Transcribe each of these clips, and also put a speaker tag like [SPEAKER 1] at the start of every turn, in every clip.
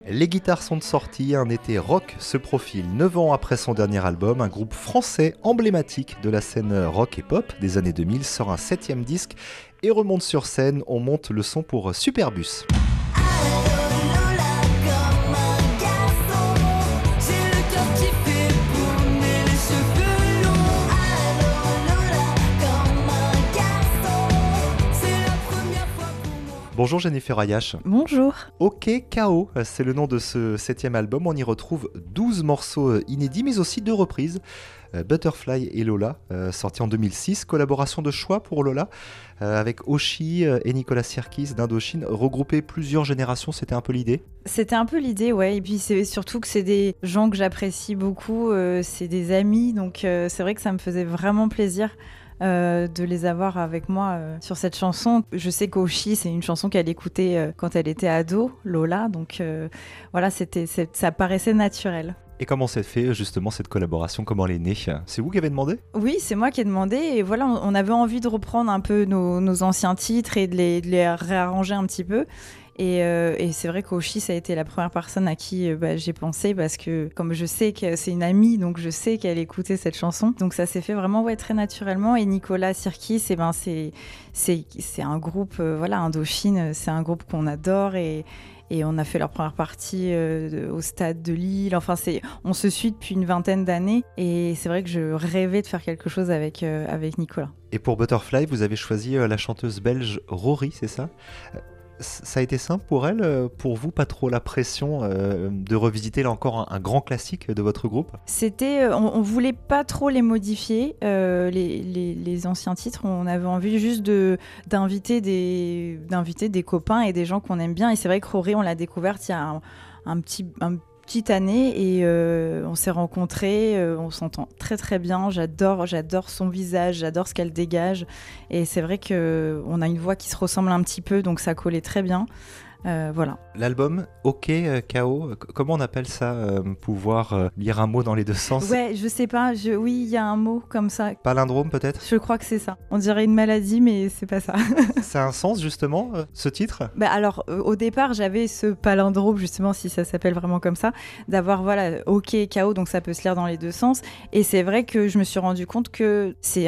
[SPEAKER 1] Les guitares sont de sortie, un été rock se profile 9 ans après son dernier album. Un groupe français emblématique de la scène rock et pop des années 2000 sort un 7e disque et remonte sur scène. On monte le son pour Superbus. Bonjour Jennifer Ayache.
[SPEAKER 2] Bonjour.
[SPEAKER 1] OK KO, c'est le nom de ce 7e album. On y retrouve 12 morceaux inédits, mais aussi 2 reprises. Butterfly et Lola, sorti en 2006. Collaboration de choix pour Lola, avec Oshi et Nicolas Sirkis d'Indochine. Regrouper plusieurs générations, c'était un peu l'idée?
[SPEAKER 2] C'était un peu l'idée, ouais. Et puis c'est surtout que c'est des gens que j'apprécie beaucoup, c'est des amis, donc c'est vrai que ça me faisait vraiment plaisir de les avoir avec moi sur cette chanson. Je sais qu'Oshi, c'est une chanson qu'elle écoutait quand elle était ado, Lola, donc voilà, ça paraissait naturel.
[SPEAKER 1] Et comment s'est fait justement cette collaboration? Comment elle est née? C'est vous qui avez demandé?
[SPEAKER 2] Oui, c'est moi qui ai demandé, et voilà, on avait envie de reprendre un peu nos anciens titres et de les réarranger un petit peu. Et c'est vrai qu'Oshi, ça a été la première personne à qui j'ai pensé, parce que comme je sais que c'est une amie, donc je sais qu'elle écoutait cette chanson. Donc ça s'est fait vraiment très naturellement. Et Nicolas Sirkis, c'est un groupe, Indochine, c'est un groupe qu'on adore, et on a fait leur première partie au stade de Lille. Enfin, on se suit depuis une vingtaine d'années, et c'est vrai que je rêvais de faire quelque chose avec Nicolas.
[SPEAKER 1] Et pour Butterfly, vous avez choisi la chanteuse belge Rory, c'est ça? Ça a été simple pour elle, pour vous, pas trop la pression de revisiter là encore un grand classique de votre groupe?
[SPEAKER 2] On voulait pas trop les modifier, les anciens titres. On avait envie juste d'inviter des copains et des gens qu'on aime bien. Et c'est vrai que Rory, on l'a découverte il y a une petite année, et on s'est rencontrés, on s'entend très très bien. J'adore son visage, j'adore ce qu'elle dégage, et c'est vrai qu'on a une voix qui se ressemble un petit peu, donc ça collait très bien. Voilà.
[SPEAKER 1] L'album OK KO, comment on appelle ça, pouvoir lire un mot dans les deux sens?
[SPEAKER 2] Ouais, je sais pas, oui, il y a un mot comme ça.
[SPEAKER 1] Palindrome peut-être?
[SPEAKER 2] Je crois que c'est ça. On dirait une maladie, mais c'est pas ça.
[SPEAKER 1] Ça a un sens justement, ce titre?
[SPEAKER 2] Alors, au départ, j'avais ce palindrome, justement, si ça s'appelle vraiment comme ça, d'avoir, OK, KO, donc ça peut se lire dans les deux sens. Et c'est vrai que je me suis rendu compte que c'est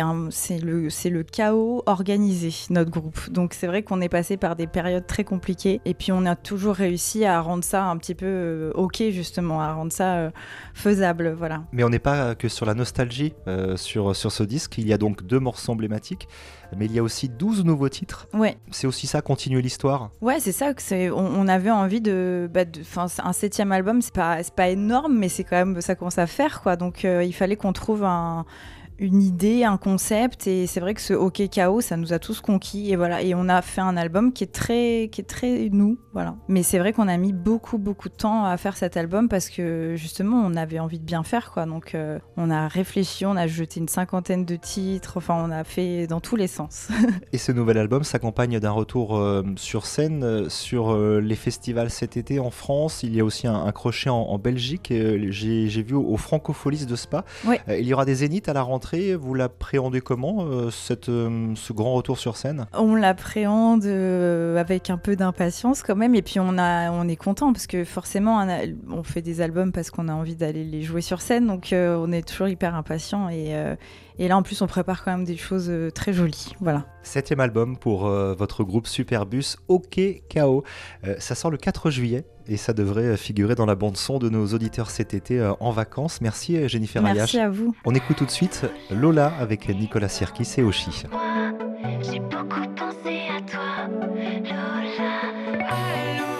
[SPEAKER 2] le chaos organisé, notre groupe. Donc c'est vrai qu'on est passé par des périodes très compliquées, et puis on a toujours réussi à rendre ça un petit peu OK, justement, à rendre ça faisable, voilà.
[SPEAKER 1] Mais on n'est pas que sur la nostalgie sur ce disque. Il y a donc 2 morceaux emblématiques, mais il y a aussi 12 nouveaux titres.
[SPEAKER 2] Ouais.
[SPEAKER 1] C'est aussi ça, continuer l'histoire?
[SPEAKER 2] Ouais, c'est ça. On avait envie un 7e album, c'est pas énorme, mais c'est quand même, ça commence à faire, quoi. Donc il fallait qu'on trouve une idée, un concept, et c'est vrai que ce OK KO, ça nous a tous conquis, et voilà, et on a fait un album qui est très nous, voilà. Mais c'est vrai qu'on a mis beaucoup de temps à faire cet album, parce que justement on avait envie de bien faire, quoi. Donc on a réfléchi, on a jeté une 50aine de titres, enfin on a fait dans tous les sens.
[SPEAKER 1] Et ce nouvel album s'accompagne d'un retour sur scène, sur les festivals cet été en France. Il y a aussi un crochet en Belgique, j'ai vu au Francofolis de Spa.
[SPEAKER 2] Ouais.
[SPEAKER 1] Il y aura des zéniths à la rentrée. Vous l'appréhendez comment, ce grand retour sur scène?
[SPEAKER 2] On l'appréhende avec un peu d'impatience quand même, et puis on est content, parce que forcément on fait des albums parce qu'on a envie d'aller les jouer sur scène, donc on est toujours hyper impatient, et là en plus on prépare quand même des choses très jolies, voilà.
[SPEAKER 1] 7e album pour votre groupe Superbus, OK KO. Ça sort le 4 juillet et ça devrait figurer dans la bande-son de nos auditeurs cet été en vacances. Merci Jennifer Ayache.
[SPEAKER 2] Merci à vous.
[SPEAKER 1] On écoute tout de suite Lola avec Nicolas Sirkis et Oshi.
[SPEAKER 3] J'ai beaucoup pensé à toi, Lola. Allô.